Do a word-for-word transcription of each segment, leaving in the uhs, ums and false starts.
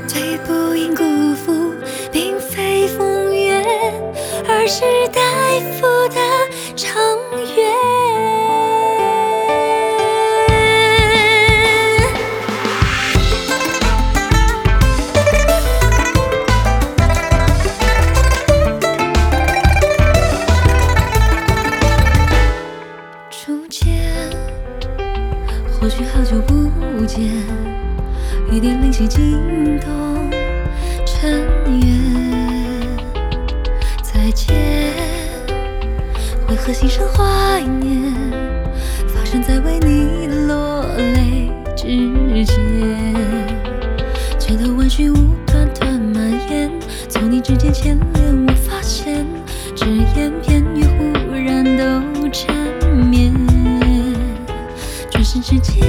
最不应辜负，并非风月，而是待付的长远。初见，或许好久不见，一点灵犀惊动尘缘。再见，为何心生怀念？发生在为你落泪之间，千头万绪无端端蔓延，从你指尖牵连，我发现只言片语忽然都缠绵。转身之间，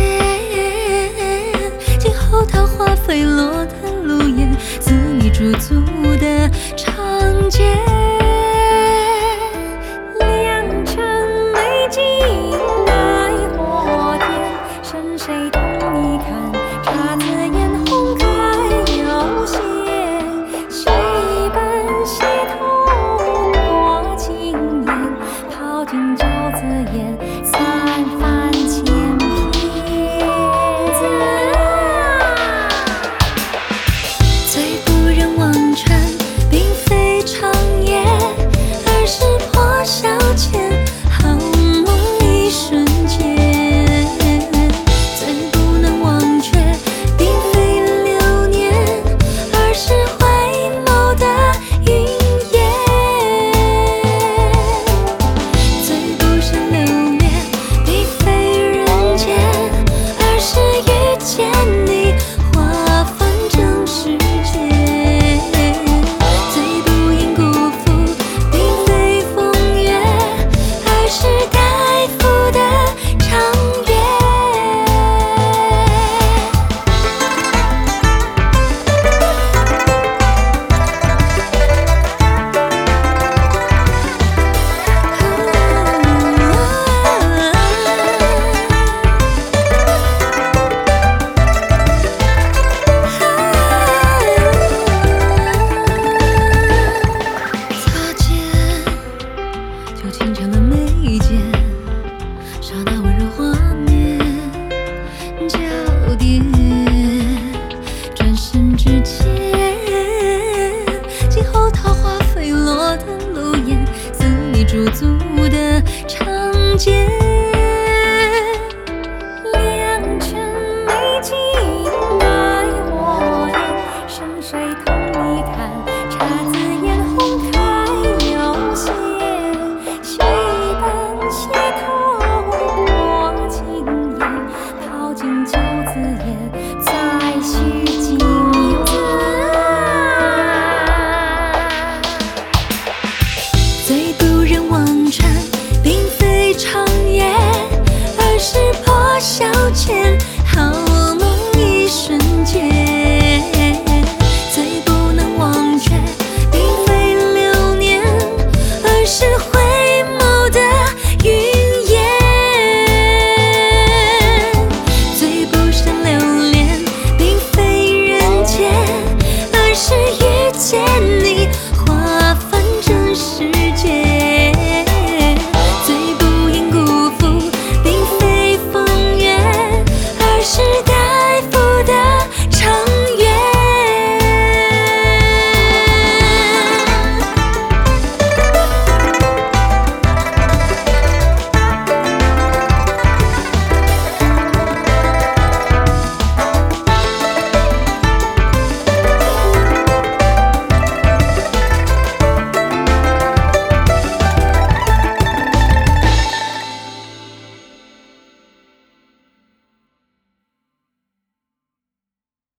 今后桃花飞落的路沿，肆意驻足的长街， 良辰美景奈何天，剩谁同你看？姹紫嫣红开有谢，谁伴西头过青烟，泡尽酒自言，散发。